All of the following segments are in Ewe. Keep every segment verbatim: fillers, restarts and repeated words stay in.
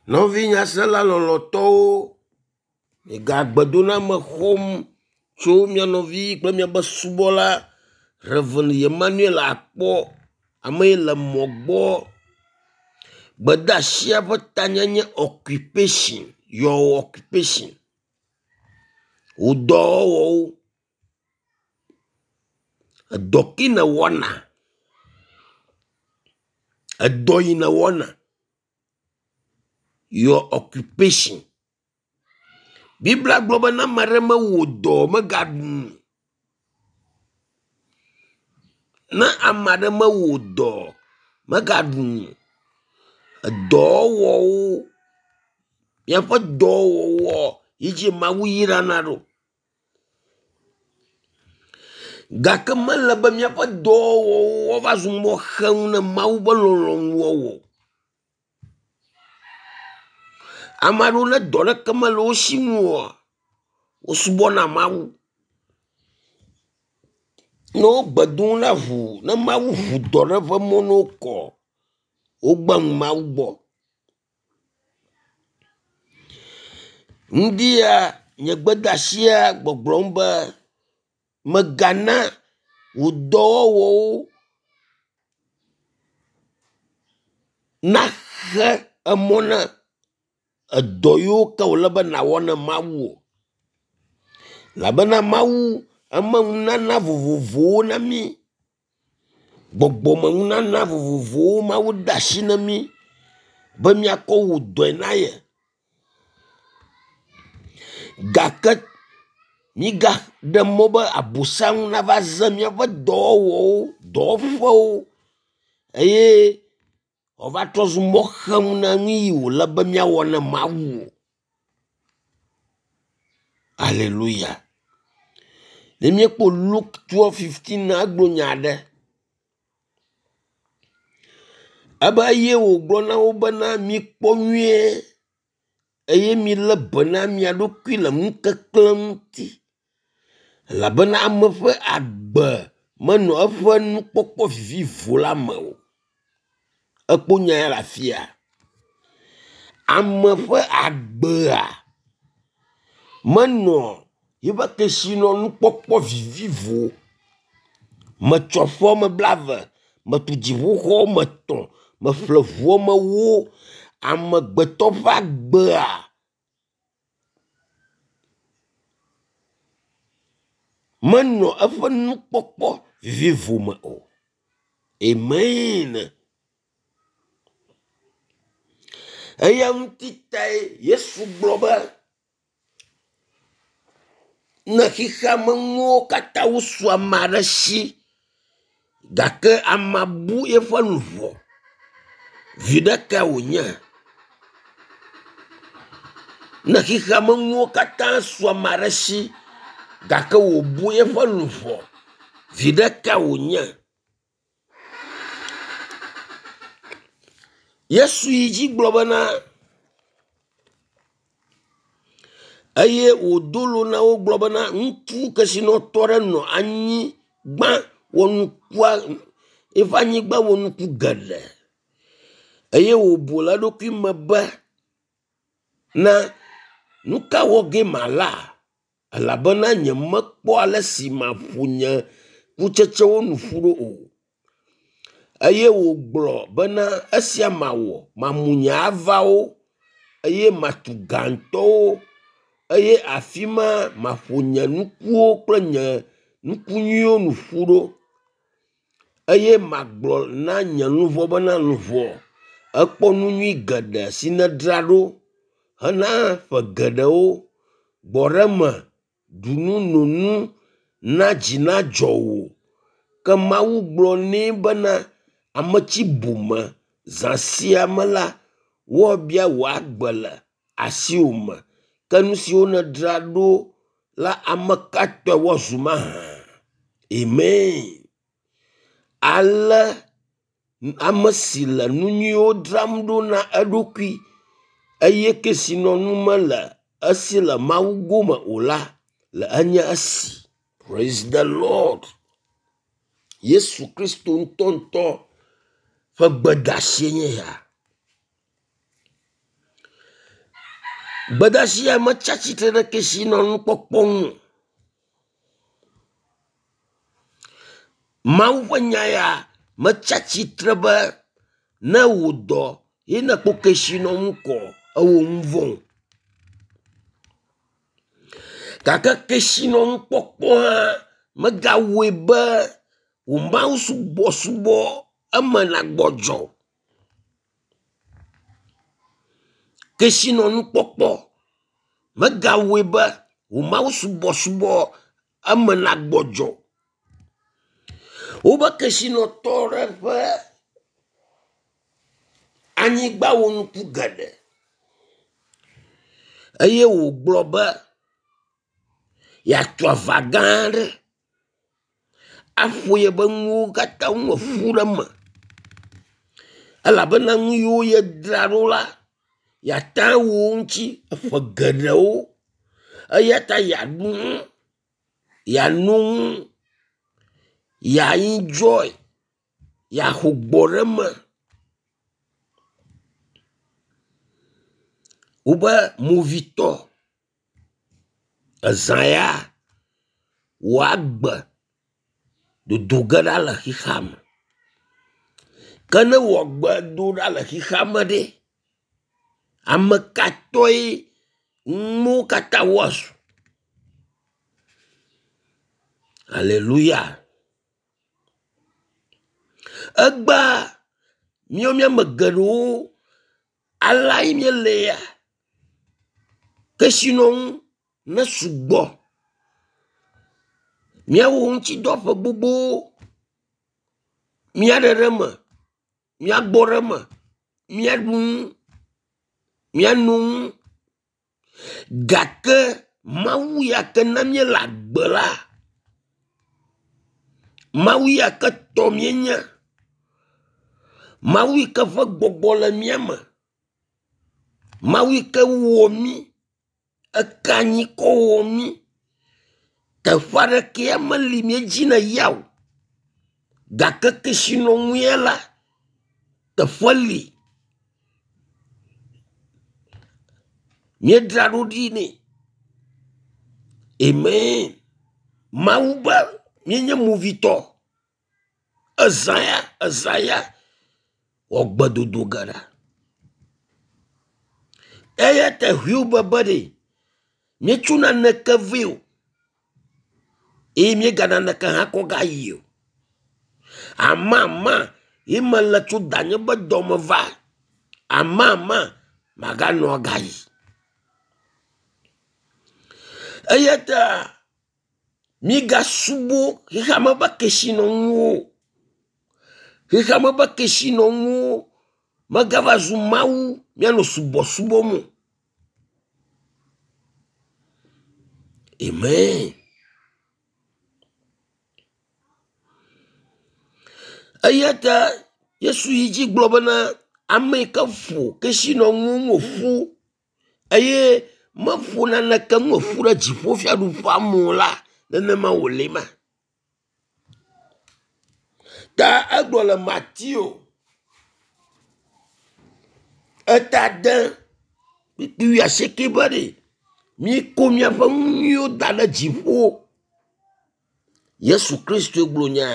Novinya sela loloto ega gbedona me xom tso mia novi kple miabe subɔla Reverend Emmanuel akpɔ ame le mɔ gbɔ. Gbedasia ƒe tanya nye occupation, your occupation. Wo dɔwɔwɔwo, edɔ ki ne wɔna, edɔ yi ne wɔna, your occupation. Biblia gblɔ be na ame aɖe mewɔ dɔ megaɖu. Na ame aɖe mewɔ dɔ megaɖu. Edɔwɔwo, miaƒe dɔwɔwɔ yi dzi Mawu yirana ɖo. Gake mele be miaƒe dɔwɔwɔ va zu mɔ xem ne Mawu be lɔlɔ̃nuwɔwɔ. Ame aɖewo ne dɔ ɖeke mele wo si ŋua, wo subɔna Mawu. Ne wo gbe dom na ʋu, ne Mawu ʋu dɔ ɖe ƒe mɔ ne wo kɔ, wo gbe ŋu Mawu gbɔ. Ŋdia nye gbedasia gbɔgblɔm be megana wò dɔwɔwɔwo naxe emɔ na edɔ yiwo ke wòle be nàwɔ ne Mawu o. Elabena Mawu eme ŋunana vovovowo na mí. Gbɔgbɔme ŋunana vovovowo Mawu de asi na mí be míakɔ wò dɔe na ye. Gake mígaɖe mɔ be Abosam nava ze míaƒe dɔwɔwɔwo, dɔwɔƒewo, eye wòava trɔ zu mɔ xem na nu yi wòle be míawɔ ne Mawu o. Alleluia. Ne míekpɔ Luke twelve fifteen na egblɔ nya aɖe. Ebe eye wògblɔ na wo bena mikpɔ nyuie eye milé be na mia ɖokui le ŋukeklẽ ŋuti. Elabena ame ƒe agbe menɔ eƒe nukpɔkpɔ vivivo la me o. Ekpɔ nya ya le afia. Ame ƒe agbea menɔ yiƒe kesinɔnukpɔkpɔ vivivo. Metsɔ ƒe me blave, metu dziƒoxɔ me tɔ̃, meƒle ʋuwo me wo. Amegbetɔ ƒe agbea menɔ eƒe nukpɔkpɔ vivivo me o. Amen. Eya ŋuti tae Yesu gblɔ be ne xexea me ŋuwo katã wosu ame aɖe si, gake amea bu eƒe luʋɔ, viɖe ka wònye? Ne xexea me ŋuwo katã su ame aɖe si, gake wòbu eƒe luʋɔ, viɖe ka wònye? Yesu yi dzi gblɔ bena, eye wòdolo na wo gblɔ bena ŋutsu kesinɔtɔ aɖe nɔ anyi gbã wɔ nukua, eƒe anyigba wɔ nuku geɖe, eye wòbu le eɖokui me be na nu ka wɔ ge mala, elabena nyemekpɔ ale si maƒo nye kutsetsewo nu ƒu ɖo o. Eye wògblɔ bena esia mawɔ, mamu nye avawo, eye matu gãtɔwo, eye afi ma maƒo nye nukuwo kple nye nuku nyuiwo nu ƒu ɖo, eye magblɔ na nye luʋɔ bena luʋɔ ekpɔ nu nyui geɖe si nedra ɖo hena ƒe geɖewo. Gbɔɖe me, ɖunu nonu na dzi nadzɔ wò. Ke Mawu gblɔ nɛ bena ametsi bume zã sia me la, woabia wò agbe le asiwò me. Ke nu siwo nedra ɖo la ame ka tɔe woazu mahã? Amen. Ale ame si le nu nyuiwo dzram ɖo na eɖokui, eye kesinɔnu mele esi le Mawu gome o la, le enye esi. Praise the Lord. Yesu Kristo ŋutɔŋutɔ ƒe gbedasie nye ya. Bedasia machachi tere kesinon pokpong. Mau wanyaya machachi treba na wudo ina ko kesinon ko awo mvon. Kaka kesinon pokpong magawe ba umau subo subo amana gojo. Kesinon pokpong magawe ba umau subo subo amana gojo. Oba kesino tore pa anyigba wonu pugade. Aye wo globa ya twa vagande afoye ba ngu kata nwo furama ala bana nyu ye drarola ya ta wonchi afagado ayata ya nu ya nu ya enjoy ya hugborema uba movito azaya wagba do dogara la hiham kana wagba do la hiham de amakatoi mu kata wasu. Hallelujah. Agba miomia magaru alai mielea kesinon na subo mia wonchi dofa bubu mia derema mia borema mia dun mia nun gake mau ya kena mie lagbela mau ya ke tomienya mau ke fa gbogbole miama mau ke womi akanyi ko womi te fara ke amali mie jina yaw gake kesino muela te fali mie drarudini. Amen. Mauba mienya movito azaya azaya ogbadodo gara eya te huba body mie chuna neka view e mie gana neka hako gayo amama ima la chu danye ba doma va amama magano gayi eya ta miga subo hikama ba kesino ngu hikama ba kesino ngu magava zumau miano subo subo mu. Amen. Ayata Yesu yiji globana ameka fu kesino ngu fu aye mafu na naka ngu fu la jifo fia du famula nene ma wolema ta agbola Matthew eta dan tu ya seke bari mi komia fa nyo dala jifo Yesu Kristo glonya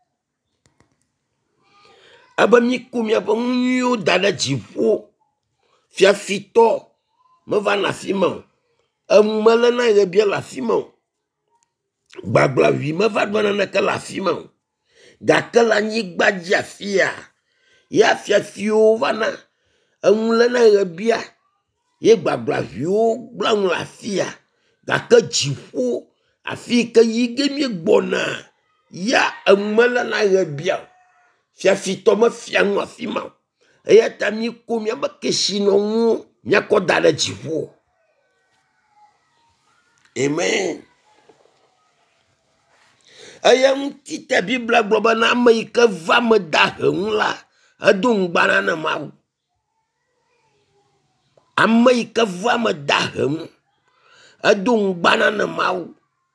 aba mi komia fa nyo dala jifo fia fito me va na fima amala na ye bia la fima babla wi me va dwana na ka la fima gakala nyi gbadja fia ya fia fio vana amula na ye bia ye babla vio blang la fia gaka jifo afika yige mi gbona ya amala na ye bia fia fito me fia ngwa fima ya tami ko mi ba kesino mu nya ko dala jifo. Amen. Ayam tita bibla globana maika va me daheng la adung banana mau amaika va me daheng adung banana mau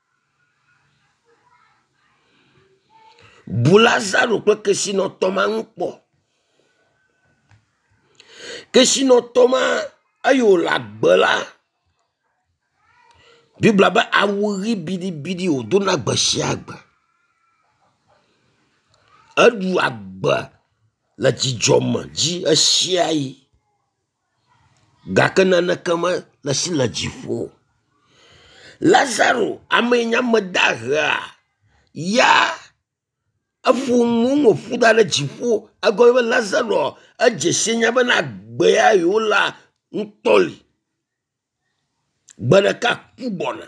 bulazaru kwa kesino toma nkpo kesino toma ayo la gbela Bible ba awuri bidi bidi o do na gba si agba. Adu agba la jijoma ji asiai. Gakana na kama la si la jifo. Lazaro amenya madaha ya afu mungo fuda la jifo agoye Lazaro a jesenya bana gbeya yola ntoli. Baraka kubona.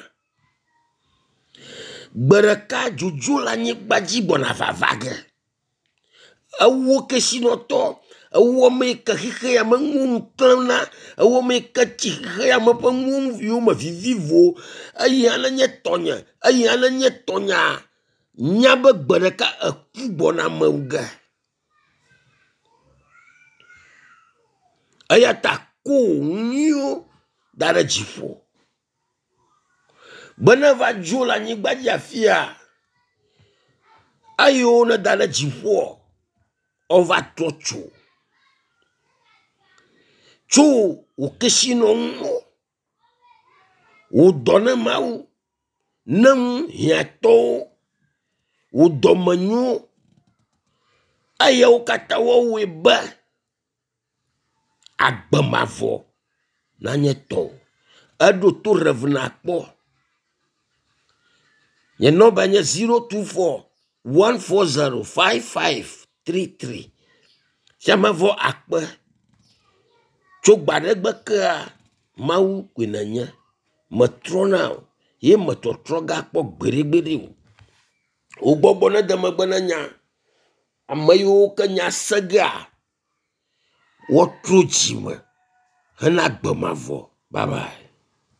Baraka jujula nye baji bona vavage. Awo kesinoto. Awo me ka hike ya mangung klana. Awo me ka chike ya mapangung view ma vivivo. Ayana nye tonya. Ayana nye tonya. Nyaba baraka a kubona mauga. Ayata ko nyo dara jifo. Bana va jola ni badia fia. Ayo na dala jifo. On va tocho. Cho o kesino mo. O dona mau. Nam hiato. O domanyo. Aya o katawa weba. Agba mavo. Nanyeto. Ado to revena po. Ye number nye zero two four one four zero five five three three. Sama vo akpe. Chok badegbe ke mau kwenanya. Matrona. Ye matotroga po gbere-gbere. O bobona damagana nya. Amayo kanya saga. Wotro jima. Hana agba mavo. Bye bye.